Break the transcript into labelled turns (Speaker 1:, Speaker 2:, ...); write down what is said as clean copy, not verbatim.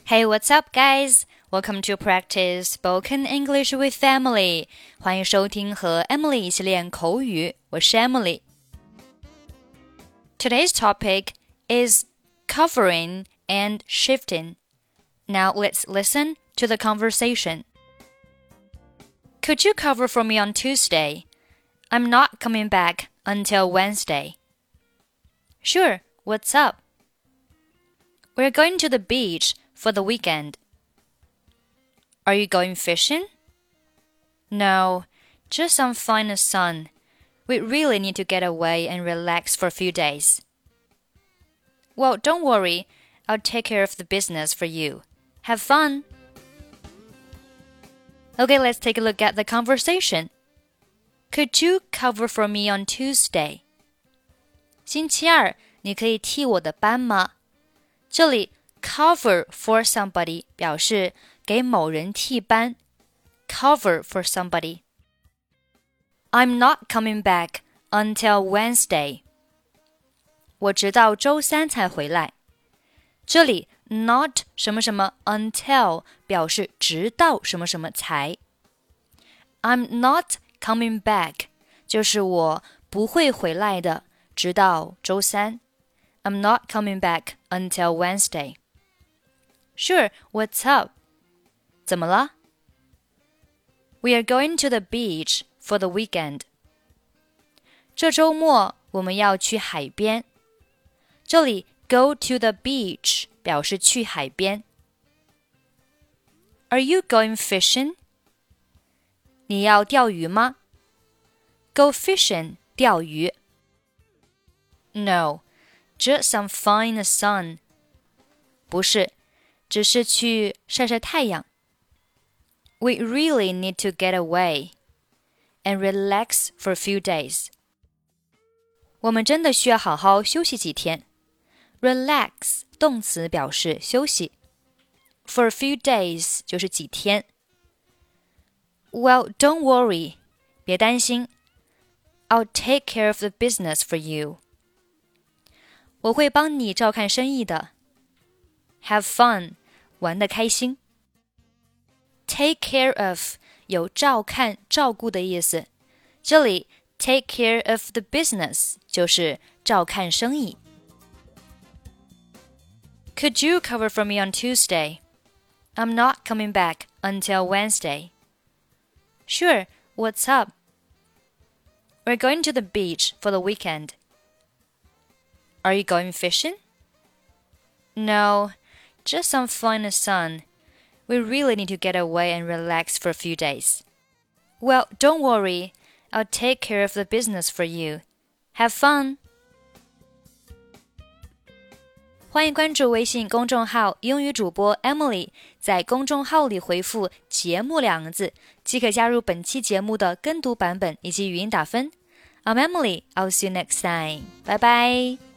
Speaker 1: Hey, what's up, guys? Welcome to practice spoken English with Emily. 欢迎收听和 Emily 一起练口语，我是 Emily. Today's topic is covering and shifting. Now let's listen to the conversation. Could you cover for me on Tuesday? I'm not coming back until Wednesday. Sure, what's up? We're going to the beach for the weekend. Are you going fishing? No, just some fine sun. We really need to get away and relax for a few days. Well, don't worry. I'll take care of the business for you. Have fun. Okay, let's take a look at the conversation. Could you cover for me on Tuesday? 星期二，你可以替我的班吗？这里 cover for somebody 表示给某人替班。Cover for somebody. I'm not coming back until Wednesday. 我直到周三才回来。这里 not 什么什么 until 表示直到什么什么才。I'm not coming back 就是我不会回来的，直到周三。I'm not coming back until Wednesday. Sure, what's up? 怎么了？ We are going to the beach for the weekend. 这周末我们要去海边。这里 go to the beach 表示去海边。Are you going fishing? 你要钓鱼吗？ Go fishing 钓鱼。No, just some fine sun. 不是，只是去晒晒太阳。We really need to get away and relax for a few days. 我们真的需要好好休息几天。Relax 动词表示休息。For a few days 就是几天。Well, don't worry. 别担心。I'll take care of the business for you. 我会帮你照看生意的。Have fun. 玩得开心。Take care of 有照看、照顾的意思。这里 take care of the business 就是照看生意。Could you cover for me on Tuesday? I'm not coming back until Wednesday. Sure, what's up? We're going to the beach for the weekend. Are you going fishing? No, just some fine sun. We really need to get away and relax for a few days. Well, don't worry. I'll take care of the business for you. Have fun. 欢迎关注微信公众号英语主播 Emily， 在公众号里回复节目2个字，即可加入本期节目的跟读版本以及语音打分。I'm Emily. I'll see you next time. Bye bye.